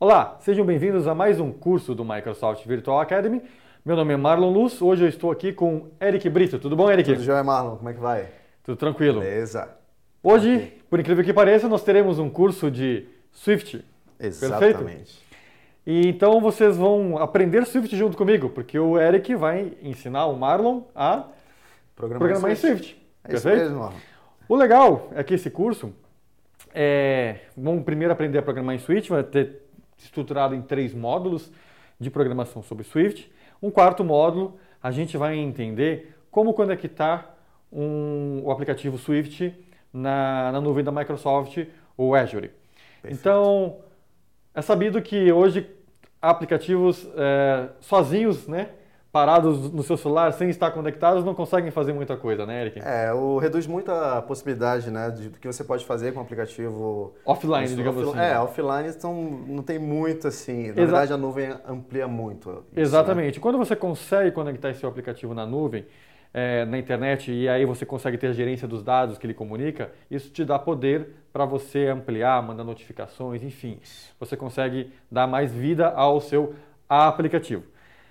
Olá, sejam bem-vindos a mais um curso do Microsoft Virtual Academy. Meu nome é Marlon Luz, hoje eu estou aqui com Eric Brito. Tudo bom, Eric? Tudo jóia, Marlon? Como é que vai? Tudo tranquilo. Beleza. Hoje, Aqui. por incrível que pareça, nós teremos um curso de Swift. Perfeito? Exatamente. E então vocês vão aprender Swift junto comigo, porque o Eric vai ensinar o Marlon a programar em Swift. É isso Perfeito? mesmo, Marlon. O legal é que esse curso vamos primeiro aprender a programar em Swift, vai ter estruturado em 3 módulos de programação sobre Swift. Um quarto módulo, a gente vai entender como conectar o aplicativo Swift na nuvem da Microsoft, o Azure. Perfeito. Então, é sabido que hoje aplicativos sozinhos, né, parados no seu celular, sem estar conectados, não conseguem fazer muita coisa, né, Eric? Reduz muito a possibilidade, né, do que você pode fazer com o aplicativo Offline, digamos assim. Offline, então não tem muito assim. Na verdade, a nuvem amplia muito isso, Exatamente. né? Quando você consegue conectar esse seu aplicativo na nuvem, na internet, e aí você consegue ter a gerência dos dados que ele comunica, isso te dá poder para você ampliar, mandar notificações, enfim. Você consegue dar mais vida ao seu aplicativo.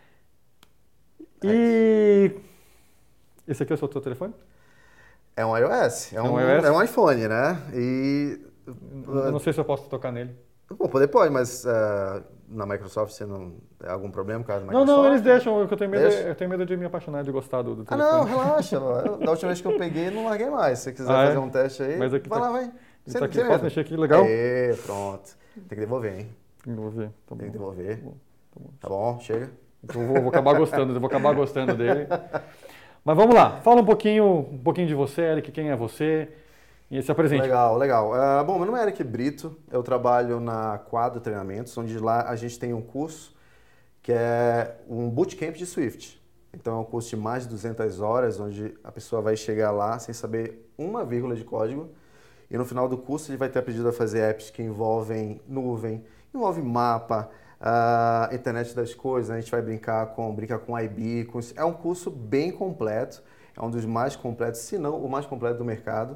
E esse aqui é o seu teu telefone? É um iOS, um iOS? É um iPhone, né? E Eu não sei se eu posso tocar nele. bom, poder pode, mas na Microsoft você não tem algum problema por causa da Não, Microsoft? eles deixam, eu tenho medo, Deixa? eu tenho medo de me apaixonar, de gostar do Ah, telefone. não, relaxa. Da última vez que eu peguei, não larguei mais. Se você quiser Ah, é? fazer um teste aí, Mas aqui vai tá- lá, vai. Tá aqui, posso mexer aqui, legal? Aê, pronto. Tem que devolver, hein? Vou ver, tá Tem bom. que devolver. Tá bom. Tá bom, chega. Então eu vou acabar gostando dele. Mas vamos lá, fala um pouquinho de você, Eric, quem é você, e se apresente. Legal, legal. Bom, meu nome é Eric Brito, eu trabalho na Quadro Treinamentos, onde lá a gente tem um curso que é um bootcamp de Swift. Então é um curso de mais de 200 horas, onde a pessoa vai chegar lá sem saber uma vírgula de código, e no final do curso ele vai ter aprendido a fazer apps que envolvem nuvem, envolvem mapa, internet das coisas, né? A gente vai brincar com iBeacons. É um curso bem completo, é um dos mais completos, se não o mais completo do mercado.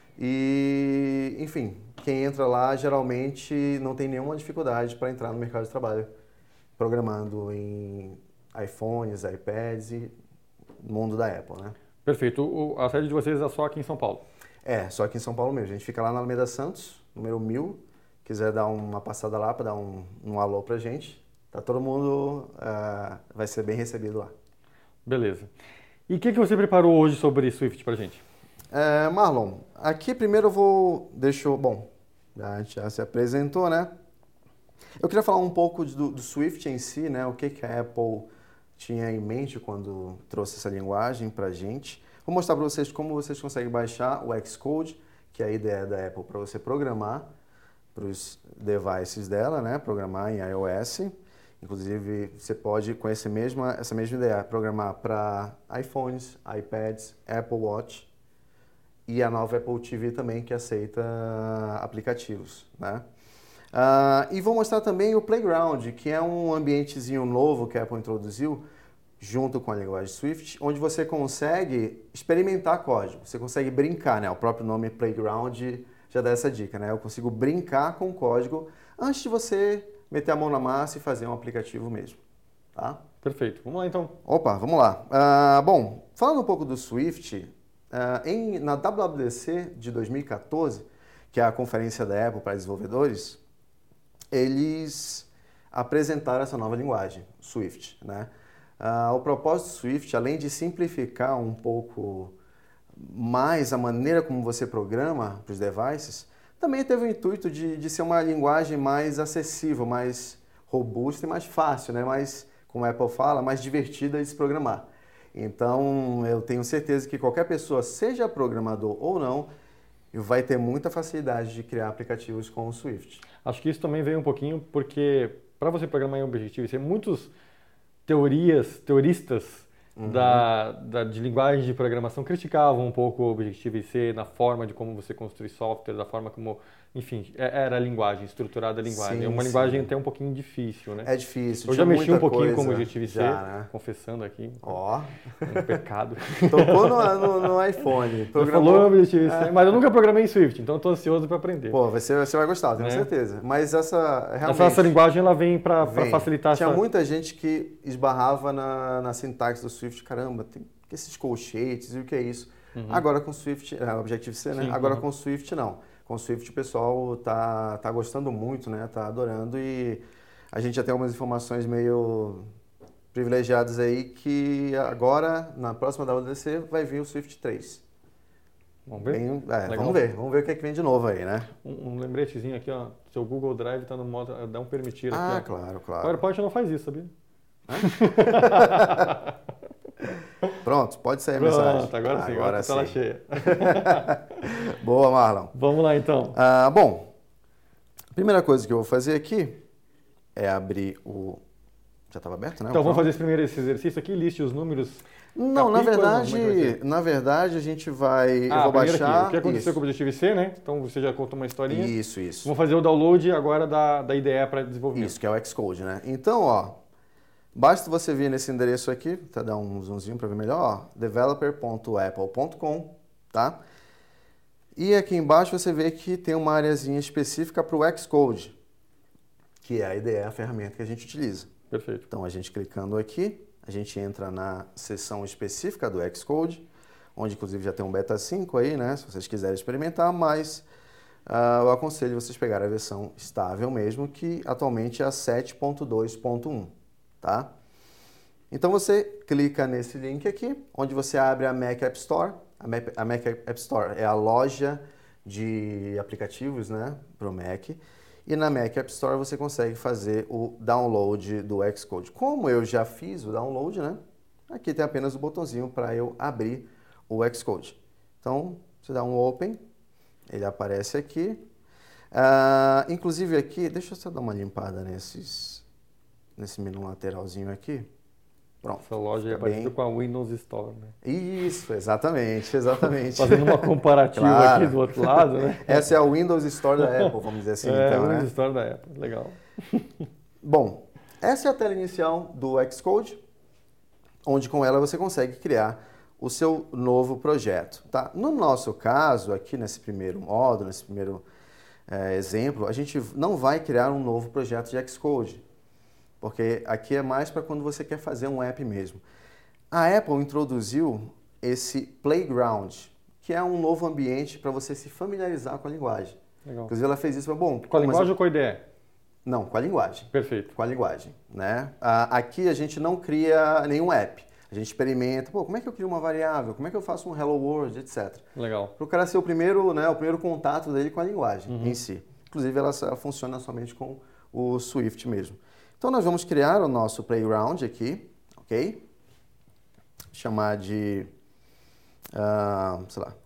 E, enfim, quem entra lá geralmente não tem nenhuma dificuldade para entrar no mercado de trabalho, programando em iPhones, iPads e no mundo da Apple, né? Perfeito, a sede de vocês é só aqui em São Paulo. Só aqui em São Paulo mesmo. A gente fica lá na Alameda Santos, número 1000. Quiser dar uma passada lá para dar um alô pra gente, tá todo mundo vai ser bem recebido lá. Beleza. E o que você preparou hoje sobre Swift pra gente? Marlon, aqui primeiro bom, a gente já se apresentou, né? Eu queria falar um pouco do Swift em si, né? O que a Apple tinha em mente quando trouxe essa linguagem pra gente. Vou mostrar para vocês como vocês conseguem baixar o Xcode, que é a ideia da Apple para você programar para os devices dela, né? Programar em iOS. Inclusive, você pode, com essa mesma ideia, programar para iPhones, iPads, Apple Watch e a nova Apple TV também, que aceita aplicativos, né? E vou mostrar também o Playground, que é um ambientezinho novo que a Apple introduziu junto com a linguagem Swift, onde você consegue experimentar código, você consegue brincar, né? O próprio nome Playground já dá essa dica, né? Eu consigo brincar com o código antes de você meter a mão na massa e fazer um aplicativo mesmo, tá? Perfeito, vamos lá então. Opa, vamos lá. Bom, falando um pouco do Swift, na WWDC de 2014, que é a conferência da Apple para desenvolvedores, eles apresentaram essa nova linguagem, Swift, né? O propósito do Swift, além de simplificar um pouco mais a maneira como você programa para os devices, também teve o intuito de ser uma linguagem mais acessível, mais robusta e mais fácil, né? Mais, como a Apple fala, mais divertida de se programar. Então, eu tenho certeza que qualquer pessoa, seja programador ou não, vai ter muita facilidade de criar aplicativos com o Swift. Acho que isso também veio um pouquinho porque para você programar em Objective-C, muitos teoristas de linguagem de programação criticavam um pouco o Objective-C na forma de como você construir software, da forma como enfim, era a linguagem, estruturada a linguagem. Sim, É uma linguagem até um pouquinho difícil, né? É difícil. Eu já mexi um pouquinho com o Objective-C, né? confessando aqui. Ó. Um pecado. Tocou no iPhone. Falou Objective-C, mas eu nunca programei em Swift, então eu tô ansioso para aprender. Pô, você vai gostar, tenho certeza. Mas realmente... Essa linguagem, ela vem para facilitar. Tinha muita gente que esbarrava na sintaxe do Swift. Caramba, tem esses colchetes e o que é isso? Agora com Swift, Objective-C, né? Sim, agora com Swift, não. Com Swift o pessoal tá gostando muito, né? Tá adorando e a gente já tem algumas informações meio privilegiadas aí que agora, na próxima WWDC, vai vir o Swift 3. Vamos ver? Vamos ver o que é que vem de novo aí, né? Um lembretezinho aqui, ó. Seu Google Drive tá no modo, dá um permitir aqui. Ah, claro. O PowerPoint não faz isso, sabia? Pronto, pode sair a mensagem. Agora sim, agora tá lá cheia. Boa, Marlon. Vamos lá, então. Bom, a primeira coisa que eu vou fazer aqui é abrir o... Já estava aberto, né? Então, vamos fazer esse exercício aqui, liste os números. Não, na verdade a gente vai... eu vou baixar... O que aconteceu com o Objective-C, né? Então, você já contou uma historinha. Isso. Vamos fazer o download agora da IDE para desenvolvimento. Isso, que é o Xcode, né? Então, ó, basta você vir nesse endereço aqui, tá, dar um zoomzinho para ver melhor, ó, developer.apple.com, tá? E aqui embaixo você vê que tem uma areazinha específica para o Xcode, que é a IDE, a ferramenta que a gente utiliza. Perfeito. Então, a gente clicando aqui, a gente entra na seção específica do Xcode, onde inclusive já tem um beta 5 aí, né? Se vocês quiserem experimentar, mas eu aconselho vocês pegarem a versão estável mesmo, que atualmente é a 7.2.1, tá? Então, você clica nesse link aqui, onde você abre a Mac App Store. A Mac App Store é a loja de aplicativos, né, para o Mac. E na Mac App Store você consegue fazer o download do Xcode. Como eu já fiz o download, né? Aqui tem apenas o botãozinho para eu abrir o Xcode. Então, você dá um Open, ele aparece aqui. Inclusive aqui, deixa eu só dar uma limpada nesse menu lateralzinho aqui. Pronto. Essa loja é parecida com a Windows Store, né? Isso, exatamente. Fazendo uma comparativa aqui do outro lado, né? Essa é a Windows Store da Apple, vamos dizer assim. Então, a Windows Store da Apple, legal. Bom, essa é a tela inicial do Xcode, onde com ela você consegue criar o seu novo projeto, tá? No nosso caso, aqui nesse primeiro módulo, nesse primeiro exemplo, a gente não vai criar um novo projeto de Xcode, porque aqui é mais para quando você quer fazer um app mesmo. A Apple introduziu esse Playground, que é um novo ambiente para você se familiarizar com a linguagem. Legal. Inclusive ela fez isso, bom... Com a linguagem ou com a IDE? Não, com a linguagem. Perfeito. Com a linguagem, né? Aqui a gente não cria nenhum app. A gente experimenta, como é que eu crio uma variável? Como é que eu faço um Hello World, etc. Legal. Para o cara ser o primeiro contato dele com a linguagem em si. Inclusive ela funciona somente com o Swift mesmo. Então, nós vamos criar o nosso Playground aqui, ok? Chamar de, sei lá,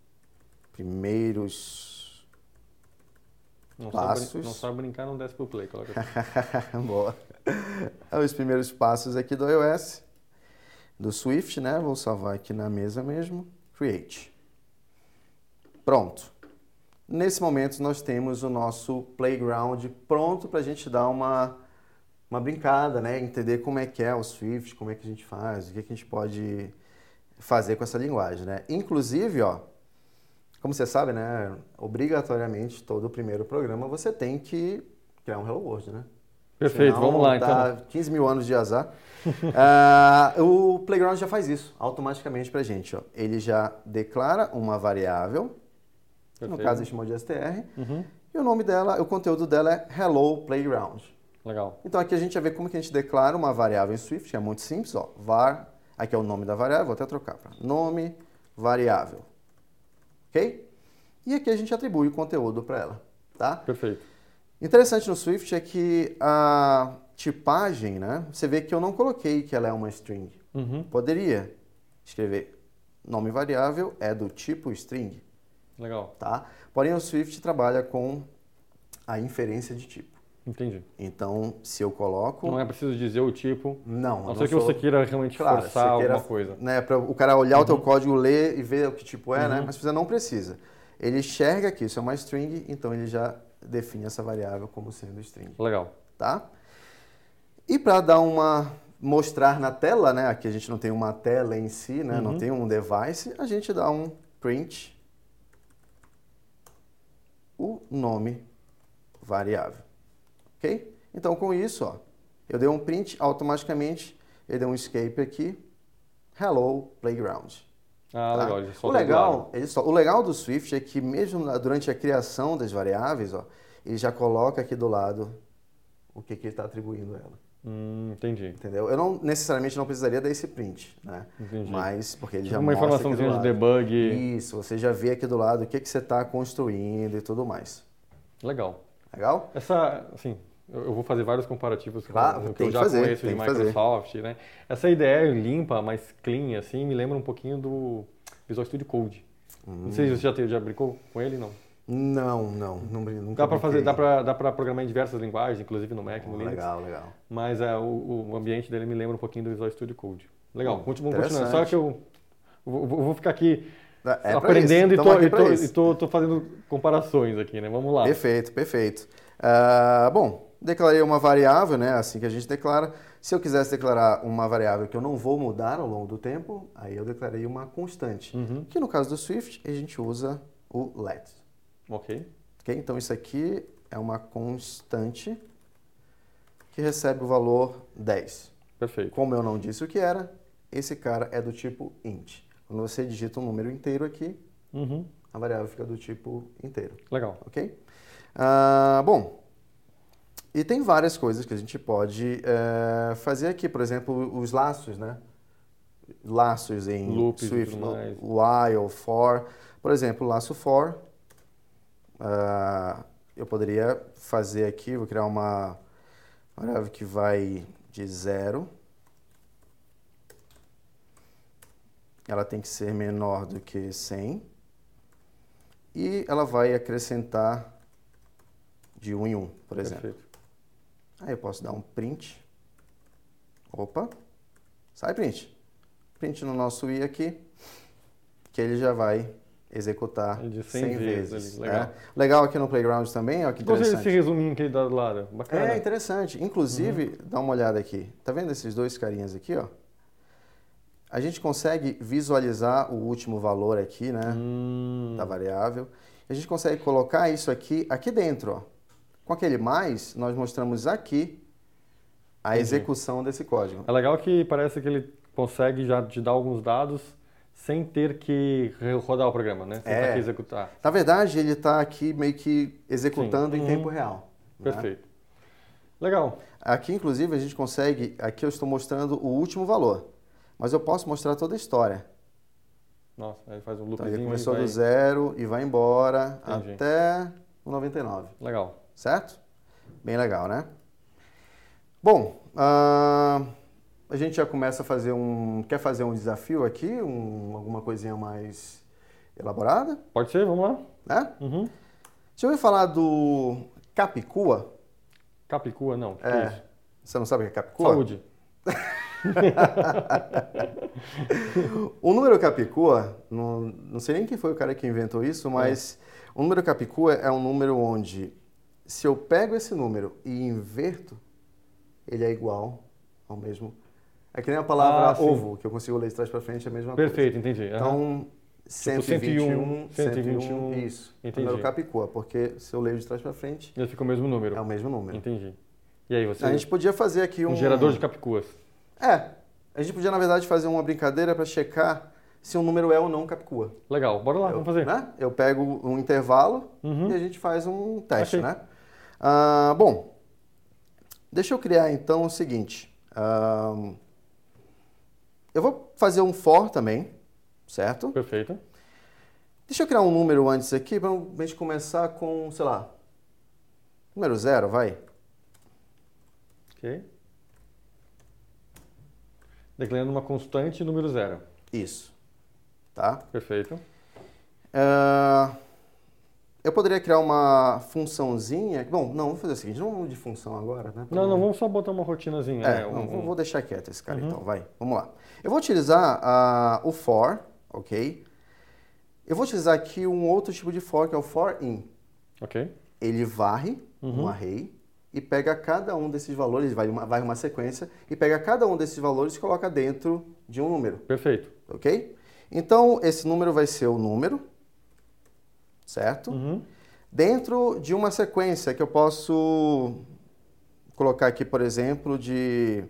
primeiros passos. Não sabe brincar, não desce pro play. Coloca aqui. Boa. Os primeiros passos aqui do iOS, do Swift, né? Vou salvar aqui na mesa mesmo. Create. Pronto. Nesse momento, nós temos o nosso Playground pronto para a gente dar uma brincada, né? Entender como é que é o Swift, como é que a gente faz, o que a gente pode fazer com essa linguagem, né? Inclusive, ó, como você sabe, né? Obrigatoriamente, todo o primeiro programa você tem que criar um Hello World, né? Perfeito, senão, vamos lá então. 15 mil anos de azar. O Playground já faz isso automaticamente pra gente, ó. Ele já declara uma variável, no caso a gente chama de str, e o nome dela, o conteúdo dela é Hello Playground. Legal. Então aqui a gente vai ver como que a gente declara uma variável em Swift, que é muito simples, ó, var, aqui é o nome da variável, vou até trocar para nome variável, ok? E aqui a gente atribui o conteúdo para ela, tá? Perfeito. Interessante no Swift é que a tipagem, né, você vê que eu não coloquei que ela é uma string. Poderia escrever nome variável é do tipo string. Legal. Tá? Porém o Swift trabalha com a inferência de tipo. Entendi. Então, se eu coloco... Não é preciso dizer o tipo. Não. A não ser que você queira realmente forçar alguma coisa. Né, para o cara olhar o teu código, ler e ver o que tipo é, né? Mas você não precisa. ele enxerga que isso é uma string, então ele já define essa variável como sendo string. Legal. Tá? E para dar mostrar na tela, né? Aqui a gente não tem uma tela em si, né? Não tem um device, a gente dá um print o nome variável. Ok? Então com isso, ó, eu dei um print, automaticamente ele deu um escape aqui, hello playground. Ah, Tá? legal. O legal do Swift é que mesmo durante a criação das variáveis, ó, ele já coloca aqui do lado o que ele está atribuindo a ela. Entendi. Entendeu? Eu não necessariamente não precisaria dar esse print, né? Entendi. Mas porque ele Tipo já uma mostra informaçãozinha aqui do de lado. debug. Isso, você já vê aqui do lado o que você está construindo e tudo mais. Legal. Legal? Essa, assim, eu vou fazer vários comparativos Claro, com o que tem eu que já fazer, conheço de tem que fazer. Microsoft, né? Essa ideia limpa, mais clean, assim, me lembra um pouquinho do Visual Studio Code. Não sei se você já brincou com ele, não? Nunca Dá para fazer, brinquei. dá para programar em diversas linguagens, inclusive no Mac, no Linux. Legal. Mas o ambiente dele me lembra um pouquinho do Visual Studio Code. Legal, vamos continuar. Interessante. Só que eu vou ficar aqui É aprendendo e e tô fazendo comparações aqui, né? Vamos lá. Perfeito. Bom, declarei uma variável, né? Assim que a gente declara. Se eu quisesse declarar uma variável que eu não vou mudar ao longo do tempo, aí eu declarei uma constante. Que no caso do Swift, a gente usa o let. Ok. Então isso aqui é uma constante que recebe o valor 10. Perfeito. Como eu não disse o que era, esse cara é do tipo int. Quando você digita um número inteiro aqui, a variável fica do tipo inteiro. Legal. Ok? Bom, e tem várias coisas que a gente pode fazer aqui. Por exemplo, os laços, né? Laços em Loops Swift, e tudo mais. while, for. Por exemplo, o laço for. Eu poderia fazer aqui, vou criar uma variável que vai de 0. Ela tem que ser menor do que 100. E ela vai acrescentar de 1 em 1, por exemplo. Perfeito. Aí eu posso dar um print. Opa, sai print. Print no nosso i aqui, que ele já vai executar De 100 Ali. vezes. Legal. Né? Legal aqui no Playground também, ó, que Gostei interessante. desse resuminho aqui do lado. Bacana. É interessante. Inclusive, dá uma olhada aqui. Tá vendo esses dois carinhas aqui, ó? A gente consegue visualizar o último valor aqui, né? Da variável. A gente consegue colocar isso aqui dentro, ó. Com aquele mais, nós mostramos aqui a execução desse código. É legal que parece que ele consegue já te dar alguns dados sem ter que rodar o programa, né? Sem ter que executar. Na verdade, ele está aqui meio que executando em tempo real. Perfeito. Né? Legal. Aqui, inclusive, a gente consegue... Aqui eu estou mostrando o último valor. Mas eu posso mostrar toda a história. Nossa, aí faz um loopzinho. Então, ele começou do 0 e vai embora até o 99. Legal. Certo? Bem legal, né? Bom, a gente já começa a fazer Quer fazer um desafio aqui? Alguma coisinha mais elaborada? Pode ser, vamos lá. Né? Deixa eu falar do Capicua. Capicua, não. Que é isso? Você não sabe o que é Capicua? Saúde. O número Capicua, não sei nem quem foi o cara que inventou isso, mas o número Capicua é um número onde, se eu pego esse número e inverto, ele é igual ao mesmo. É que nem a palavra ovo, que eu consigo ler de trás para frente, é a mesma coisa. Perfeito, entendi. Então, 121, isso. Entendi. Número Capicua, porque se eu leio de trás para frente... Ele fica o mesmo número. É o mesmo número. Entendi. E aí, você... A gente podia fazer aqui um gerador de Capicuas. A gente podia, na verdade, fazer uma brincadeira para checar se um número é ou não Capicua. Legal, bora lá, vamos fazer. Né? Eu pego um intervalo e a gente faz um teste, né? Bom, deixa eu criar, então, o seguinte. Eu vou fazer um for também, certo? Perfeito. Deixa eu criar um número antes aqui, para a gente começar com, sei lá, número 0, vai. Ok. Declarando uma constante número 0. Isso. Tá? Perfeito. Eu poderia criar uma funçãozinha. Bom, não, vamos fazer o seguinte, não vamos de função agora, né? Não, vamos só botar uma rotinazinha. Vou deixar quieto esse cara então, vai. Vamos lá. Eu vou utilizar o for, ok? Eu vou utilizar aqui um outro tipo de for, que é o for in. Ok. Ele varre um array e pega cada um desses valores, varre uma sequência, e pega cada um desses valores e coloca dentro de um número. Perfeito. Ok? Então, esse número vai ser o número, certo? Dentro de uma sequência que eu posso colocar aqui, por exemplo, de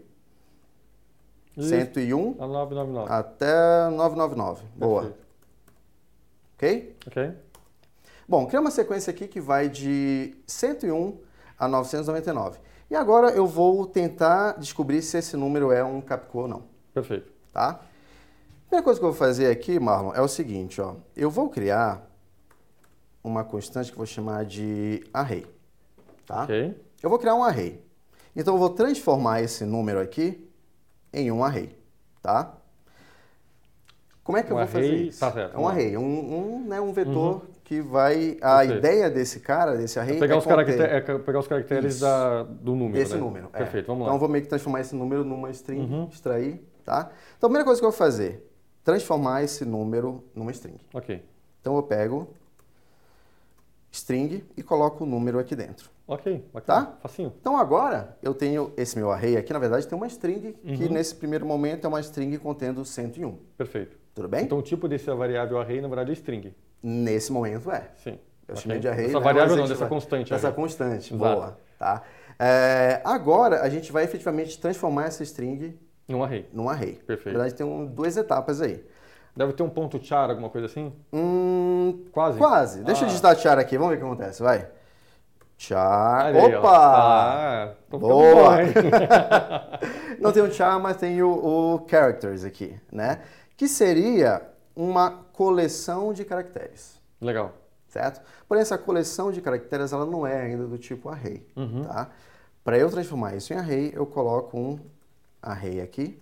101 A 999. até 999. Boa. Perfeito. Ok? Ok. Bom, cria uma sequência aqui que vai de 101 a 999. E agora eu vou tentar descobrir se esse número é um Capicua ou não. Perfeito. Tá? A primeira coisa que eu vou fazer aqui, Marlon, é o seguinte, ó. Eu vou criar uma constante que eu vou chamar de array. Tá? Ok. Eu vou criar um array. Então eu vou transformar esse número aqui em um array. Tá? Como é que eu vou fazer isso? Tá certo. É um array, um vetor que vai... A ideia desse cara, desse array, pegar é pegar os caracteres do número, desse né? número. Perfeito, vamos lá. Então eu vou meio que transformar esse número numa string, extrair, tá? Então a primeira coisa que eu vou fazer, transformar esse número numa string. Ok. Então eu pego string e coloco o número aqui dentro. Ok, bacana. Tá? Facinho. Então agora eu tenho esse meu array aqui, na verdade tem uma string que nesse primeiro momento é uma string contendo 101. Perfeito. Tudo bem? Então o tipo dessa variável array, na verdade, é string. Nesse momento é. Sim. Eu chamei de array. Essa né? variável Mas a não, gente dessa vai- constante. Dessa array. constante, Exato. boa. Tá? Agora a gente vai efetivamente transformar essa string Num array. num array. Perfeito. Na verdade tem duas etapas aí. Deve ter um ponto char, alguma coisa assim? Quase? Quase. Deixa eu digitar char aqui, vamos ver o que acontece, vai. Char. Aí, ó. Opa! Tô ficando Boa! bom, hein? Não tem o char, mas tem o characters aqui, né? Que seria uma coleção de caracteres, Legal. certo? Porém, essa coleção de caracteres, ela não é ainda do tipo array, tá? Para eu transformar isso em array, eu coloco um array aqui.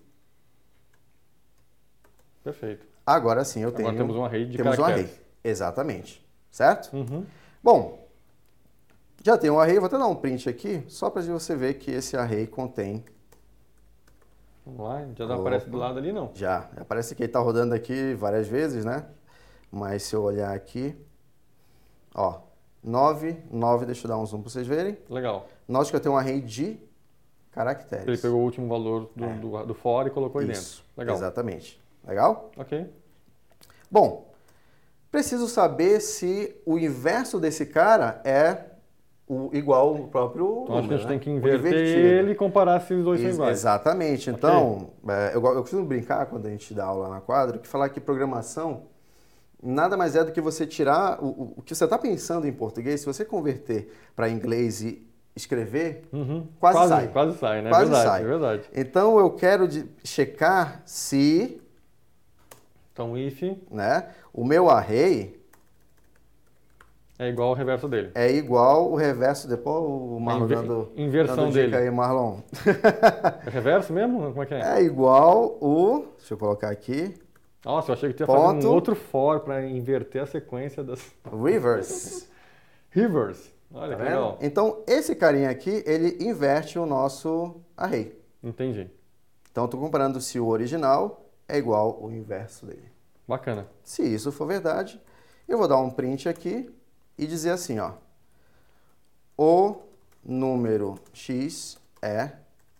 Perfeito. Agora sim eu Agora tenho... temos um array de Temos um caracteres. array, exatamente, certo? Bom, já tem um array, vou até dar um print aqui, só para você ver que esse array contém... Vamos lá, já não aparece do lado ali, não. Já, aparece que ele está rodando aqui várias vezes, né? Mas se eu olhar aqui, ó, 9, deixa eu dar um zoom para vocês verem. Legal. Note que eu tenho um array de caracteres. Ele pegou o último valor do for e colocou aí Isso, dentro. Legal. exatamente. Legal? Ok. Bom, preciso saber se o inverso desse cara é igual ao próprio Então acho que a gente número, tem que né? O inverter invertido. ele e comparar se os dois são iguais. Exatamente. Então, eu costumo brincar quando a gente dá aula na quadra, que falar que programação nada mais é do que você tirar o que você está pensando em português, se você converter para inglês e escrever, quase sai. Quase sai, né? Quase verdade, sai. É verdade. Então eu quero checar se, Então if né, o meu array é igual ao reverso dele. é igual o reverso, depois o Marlon dando inversão dica dele. aí, Marlon. É reverso mesmo? Como é que é? É igual deixa eu colocar aqui, Nossa, eu achei que tu ia Ponto. fazer um outro for para inverter a sequência das reverse. reverse. Olha Tá que vendo? legal. Então, esse carinha aqui, ele inverte o nosso array. Entendi. Então, estou comparando se o original é igual ao inverso dele. Bacana. Se isso for verdade, eu vou dar um print aqui e dizer assim, ó. O número x é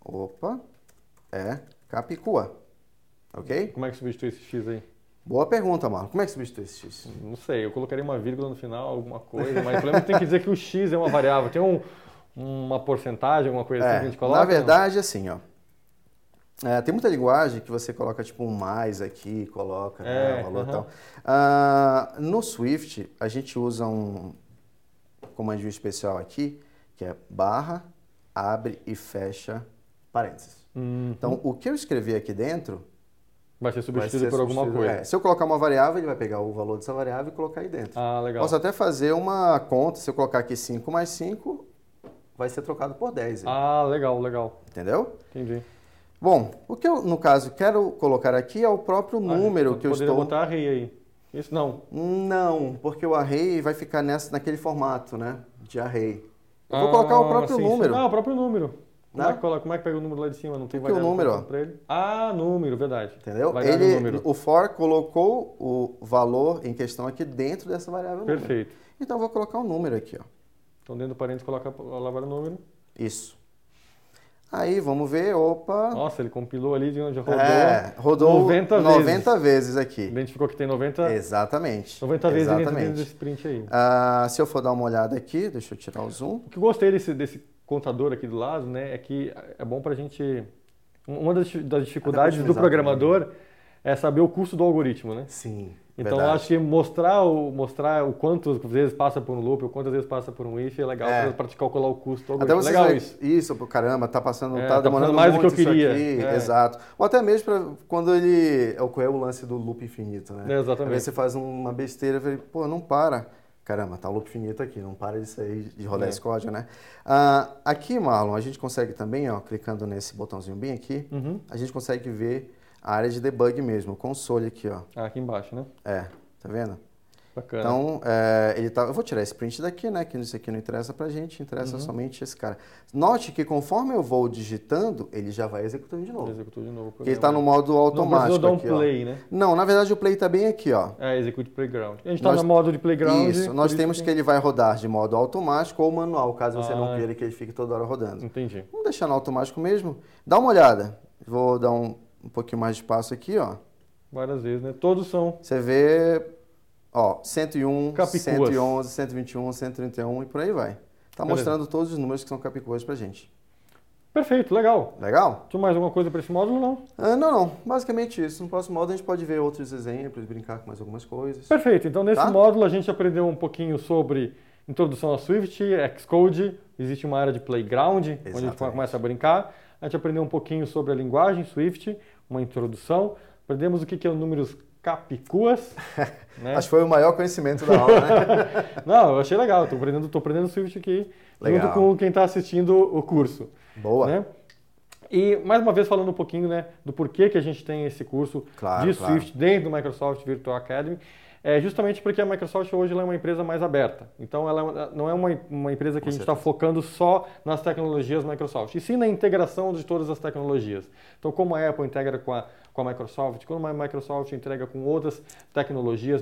Capicua. Ok? Como é que substitui esse x aí? Boa pergunta, Marlon. Como é que substitui esse x? Não sei, eu colocaria uma vírgula no final, alguma coisa, mas o problema é que tem que dizer que o x é uma variável. Tem uma porcentagem, alguma coisa assim que a gente coloca? Na verdade, assim, ó. Tem muita linguagem que você coloca tipo um mais aqui, coloca né, o valor e tal. No Swift, a gente usa um comandinho especial aqui, que é barra, abre e fecha parênteses. Então, o que eu escrevi aqui dentro vai ser vai substituído ser por alguma substituído. coisa. Se eu colocar uma variável, ele vai pegar o valor dessa variável e colocar aí dentro. Ah, legal. Posso até fazer uma conta, se eu colocar aqui 5 mais 5, vai ser trocado por 10. Ah, legal, legal. Entendeu? Entendi. Bom, o que eu, no caso, quero colocar aqui é o próprio número que eu poderia estou... botar array aí. Isso não. Não, porque o array vai ficar naquele formato, né? De array. Eu vou colocar o próprio sim, número. Sim. Ah, o próprio número. Como é que pega o número lá de cima? Não tem Aqui o número, para ele? Ah, número, verdade. Entendeu? O for colocou o valor em questão aqui dentro dessa variável número. Perfeito. Então eu vou colocar um número aqui, ó. Então dentro do parênteses coloca a palavra número. Isso. Aí vamos ver, opa. Nossa, ele compilou ali, já rodou. Rodou 90 vezes aqui. Identificou que tem 90. Exatamente. 90 vezes dentro desse print aí. Se eu for dar uma olhada aqui, deixa eu tirar o zoom. O que eu gostei desse contador aqui do lado, né, é que é bom pra gente. Uma das dificuldades do programador é saber o custo do algoritmo, né? Sim. Então eu acho que mostrar o quantas vezes passa por um loop ou quantas vezes passa por um if é legal para te calcular o custo do algoritmo. Até legal isso. Isso, caramba, tá demorando mais muito do que eu queria. Exato. Ou até mesmo para quando ele ocorreu o lance do loop infinito, né? Exatamente. Às vezes você faz uma besteira e fala, não para. Caramba, tá o loop infinito aqui, não para disso aí, de rodar esse código, né? Aqui, Marlon, a gente consegue também, ó, clicando nesse botãozinho bem aqui, a gente consegue ver a área de debug mesmo, o console aqui, ó. Aqui embaixo, né? Tá vendo? Bacana. Então, eu vou tirar esse print daqui, né? Que isso aqui não interessa pra gente, interessa somente esse cara. Note que conforme eu vou digitando, ele já vai executando de novo. Executou de novo. Porque ele tá no modo automático. Não aqui, dar um play, né? Não, na verdade o play tá bem aqui, ó. Execute playground. A gente tá no modo de playground. Isso, nós temos que ele vai rodar de modo automático ou manual, caso você não queira que ele fique toda hora rodando. Entendi. Vamos deixar no automático mesmo. Dá uma olhada. Vou dar um pouquinho mais de espaço aqui, ó. Várias vezes, né? Todos são. Você vê, ó, 101, Capicuas. 111, 121, 131 e por aí vai. Tá mostrando todos os números que são capicuas pra gente. Perfeito, legal. Legal? Tinha mais alguma coisa para esse módulo, não? Não. Basicamente isso. No próximo módulo a gente pode ver outros exemplos, brincar com mais algumas coisas. Perfeito. Então, nesse módulo a gente aprendeu um pouquinho sobre introdução a Swift, Xcode, existe uma área de playground, onde a gente começa a brincar. A gente aprendeu um pouquinho sobre a linguagem Swift, uma introdução. Aprendemos o que é o números capicuas. Né? Acho que foi o maior conhecimento da aula, né? Não, eu achei legal. Estou aprendendo Swift aqui, junto com quem está assistindo o curso. Boa. Né? E, mais uma vez, falando um pouquinho, né, do porquê que a gente tem esse curso de Swift dentro do Microsoft Virtual Academy. É justamente porque a Microsoft hoje ela é uma empresa mais aberta. Então, ela não é uma empresa que a gente está focando só nas tecnologias Microsoft, e sim na integração de todas as tecnologias. Então, como a Apple integra com a Microsoft, como a Microsoft integra com outras tecnologias,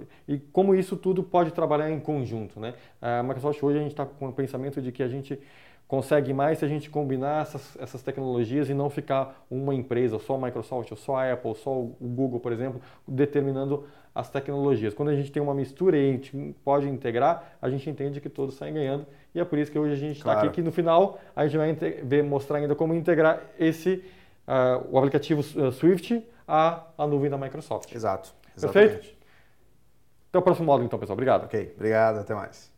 e como isso tudo pode trabalhar em conjunto. Né? A Microsoft hoje a gente está com o pensamento de que a gente consegue mais se a gente combinar essas tecnologias e não ficar uma empresa, ou só a Microsoft, ou só a Apple, ou só o Google, por exemplo, determinando as tecnologias. Quando a gente tem uma mistura e a gente pode integrar, a gente entende que todos saem ganhando. E é por isso que hoje a gente está aqui, que no final a gente vai mostrar ainda como integrar o aplicativo Swift à nuvem da Microsoft. Exato. Perfeito? Até o próximo módulo então, pessoal. Obrigado. Ok, obrigado. Até mais.